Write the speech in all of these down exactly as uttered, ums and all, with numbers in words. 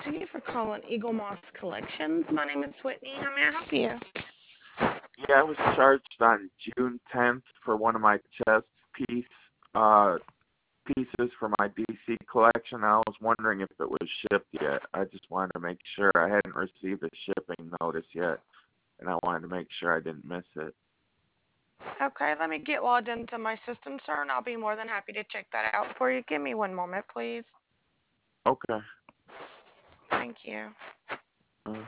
Thank you for calling Eagle Moss Collections. My name is Whitney. How may I help you? Yeah, I was charged on June tenth for one of my chess piece uh, pieces for my D C collection. I was wondering if it was shipped yet. I just wanted to make sure. I hadn't received a shipping notice yet, and I wanted to make sure I didn't miss it. Okay, let me get logged into my system, sir, and I'll be more than happy to check that out for you. Give me one moment, please. Okay. Thank you. Uh,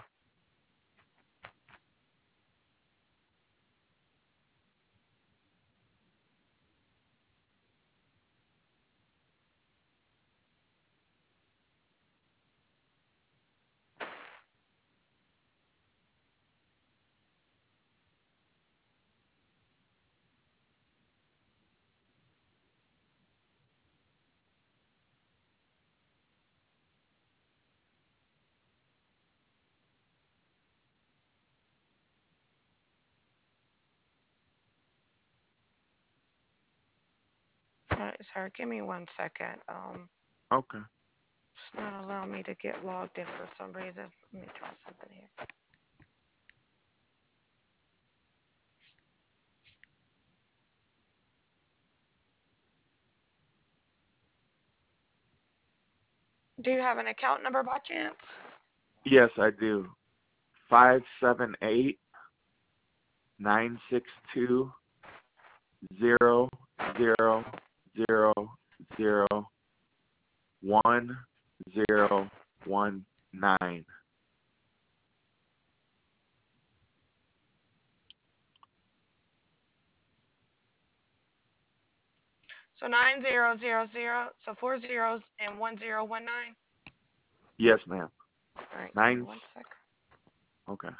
All right, sir, give me one second. Um, okay. it's not allowing me to get logged in for some reason. Let me try something here. Do you have an account number by chance? Yes, I do. Five seven eight nine six two zero zero zero zero one zero one nine. So nine zero zero zero, so four zeros and one zero one nine. Yes, ma'am. All right, give me Nine. one second. Okay.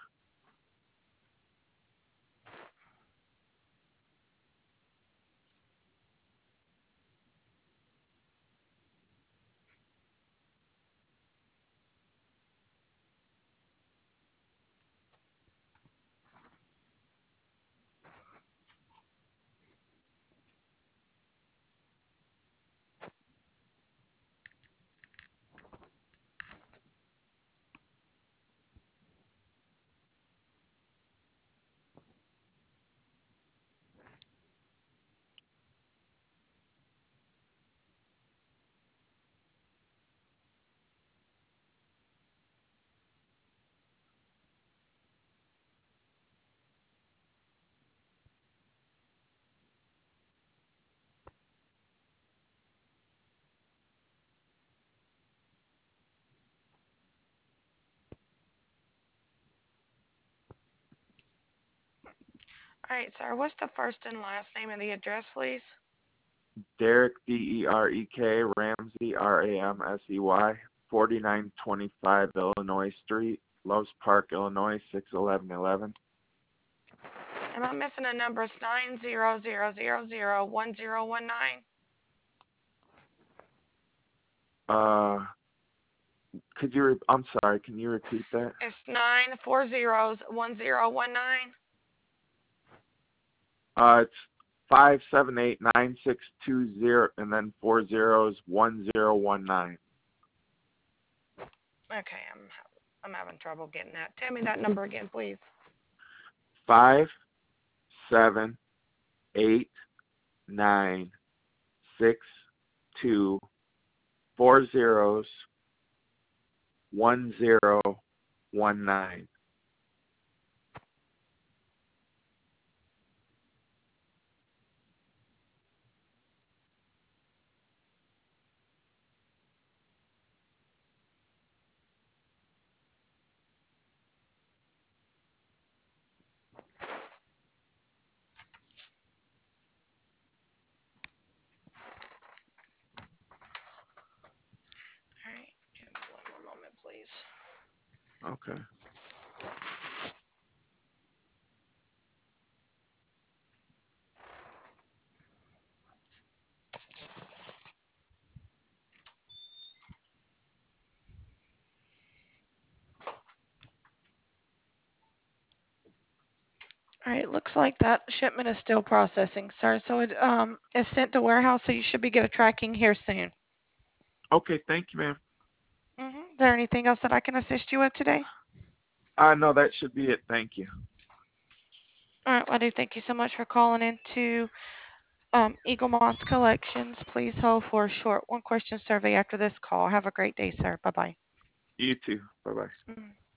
All right, sir, what's the first and last name and the address, please? Derek, D E R E K, Ramsey, R A M S E Y, forty-nine twenty-five Illinois Street, Loves Park, Illinois, six eleven eleven. Am I missing a number? It's nine zero zero zero zero one zero one nine. Uh, could you, re- I'm sorry, can you repeat that? It's nine four zeros one zero one nine. Uh, it's five seven eight nine six two zero and then four zeros, one zero one nine. Okay, I'm I'm having trouble getting that. Tell me that number again, please. Five seven eight nine six two four zeros, one zero one nine. All right, give me one more moment, please. Okay. All right, looks like that shipment is still processing, sir. So it um is sent to warehouse, so you should be get a tracking here soon. Okay, thank you, ma'am. Mhm. there anything else that I can assist you with today? Uh, no, that should be it. Thank you. All right, well, I do thank you so much for calling in to um, Eagle Moss Collections. Please hold for a short one question survey after this call. Have a great day, sir. Bye bye. You too. Bye bye. Mm.